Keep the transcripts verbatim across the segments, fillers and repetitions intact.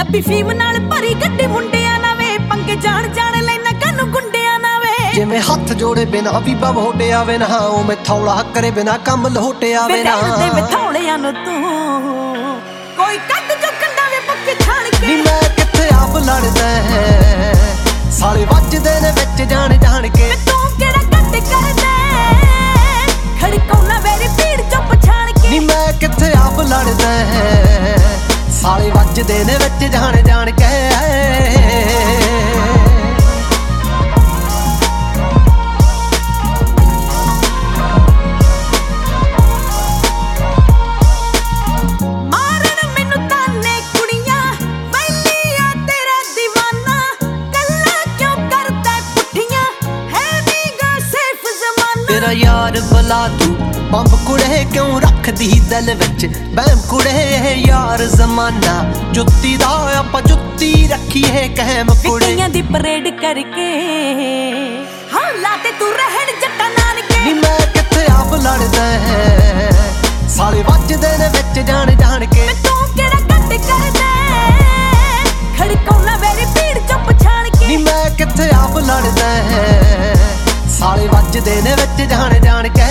ਪੰਜਾਬੀ ਫੀਮ ਨਾਲ ਭਰੀ ਗੱਡੀ ਮੁੰਡਿਆਂ ਨਾ ਵੇ ਪੰਗੇ ਜਾਣ ਜਾਣ ਲੈਣਾ ਕਾਨੂੰ ਗੁੰਡਿਆਂ ਨਾ ਵੇ ਜਿਵੇਂ ਹੱਥ ਜੋੜੇ ਬਿਨਾ ਵੀ ਬਵੋਟੇ ਆਵੇ ਨਾ ਉਹ ਮੈਥੌਲਾ ਕਰੇ ਬਿਨਾ ਕੰਮ ਲੋਟੇ ਆਵੇ ਨਾ ਦੇ ਮੈਥੌਲਿਆਂ ਨੂੰ ਤੂੰ ਕੋਈ ਕੱਢ ਜੋ ਕੰਡਾ ਵੇ ਪੱਕੇ ਛਾਣ ਕੇ ਨੀ ਮੈਂ ਕਿੱਥੇ ਆਪ ਲੜਦਾ ਹੈ ਸਾਲੇ ਵੱਜਦੇ ਨੇ ਵਿੱਚ ਜਾਣ ਜਾਣ ਕੇ ਤੂੰ ਕਿਹੜਾ ਕੱਟ ਕਰਦਾ ਖੜਕਾਉਣਾ ਵੇਰੀ ਭੀੜ ਚੋਂ ਪਛਾਣ ਕੇ ਨੀ ਮੈਂ ਕਿੱਥੇ ਆਪ ਲੜਦਾ ਹੈ ਸਾਲੇ ਵੱਜਦੇ ਨੇ ਵਿੱਚ ਜਾਣ ਜਾਣ ਕੇ ਤੇਰਾ ਯਾਰ ਬਲਾ ਤੂੰ ਬੰਬ ਕੁੜੇ ਕਿਉਂ ਰੱਖਦੀ ਦਿਲ ਵਿੱਚ ਬਹਿਮ ਕੁੜੇ ਯਾਰ ਜ਼ਮਾਨਾ ਜੁੱਤੀ ਦਾ ਆਪਾਂ ਜੁੱਤੀ ਰੱਖੀਏ ਕਹਿਮ ਕੁੜੇ ਪਿੱਟੀਆਂ ਦੀ ਪਰੇਡ ਕਰਕੇ ਹਾਂ ਲਾਤੇ ਤੂੰ ਰਹਿਣ ਜੱਟਾਂ ਨਾਨਕੇ ਨੀ ਮੈਂ ਕਿੱਥੇ ਆਪ ਲੜਦਾ ਹੈ ਸਾਲੇ ਵੱਜਦੇ ਨੇ ਵਿੱਚ ਜਾਣ ਜਾਣ ਕੇ ਤੂੰ ਕਿਹੜਾ ਕੱਟ ਕਰਦਾ ਖੜਕਾਉਣਾ ਵੇਰੀ ਭੀੜ ਚੋਂ ਪਛਾਣ ਕੇ ਨੀ ਮੈਂ ਕਿੱਥੇ ਆਪ ਲੜਦਾ ਹੈ ਸਾਲੇ ਵੱਜਦੇ ਨੇ ਵਿੱਚ ਜਾਣ ਜਾਣ ਕੇ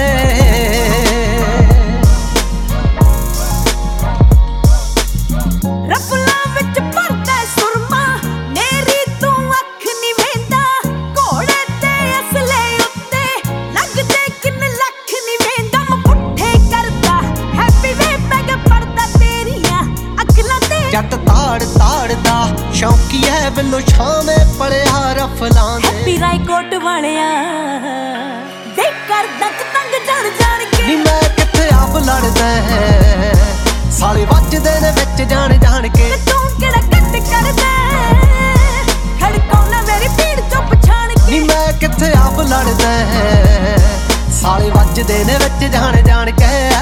ਰਫਲਾਂ ਵਿੱਚ ਭਰਦਾ ਸੁਰਮਾ ਮੇਰੀ ਤੂੰ ਅੱਖ ਨੀ ਵੇਂਦਾ ਘੋੜੇ ਤੇ ਅਸਲੇ ਉੱਤੇ ਲੱਗਦੇ ਕਿੰਨ ਲੱਖ ਨੀ ਵੇਂਦਾ ਮਪੁੱਠੇ ਕਰਦਾ ਹੈਪੀ ਵੇ ਪੈਗ ਪੜਦਾ ਤੇਰੀਆਂ ਅਕਲਾਂ ਤੇ ਜੱਟ ਤਾੜ ਤਾੜਦਾ ਸ਼ੌਂਕੀ ਹੈ ਬਿੱਲੋ ਛਾਵੇਂ ਪੜਿਆ ਰਫਲਾਂ ਦੇ ਹੈਪੀ ਰਾਏਕੋਟ ਵਾਲਿਆ ਦੇ ਕਰਦਾ ਤੰਗ ਜਾਣ ਜਾਣ ਕੇ ਨੀ ਮੈਂ ਕਿੱਥੇ ਆਪ ਲੜਦਾ ਹੈ ਸਾਲੇ ਵੱਜਦੇ ਨੇ ਵਿੱਚ ਜਾਣ ਜਾਣ ਕੇ ਤੂੰ ਕਿਹੜਾ ਕੱਟ ਕਰਦਾ ਖੜਕਾਉਣਾ ਮੇਰੀ ਭੀੜ ਚੋਂ ਪਛਾਣ ਕੇ ਨੀ ਮੈਂ ਕਿੱਥੇ ਆਪ ਲੜਦਾ ਹੈ ਸਾਲੇ ਵੱਜਦੇ ਨੇ ਵਿੱਚ ਜਾਣ ਜਾਣ ਕੇ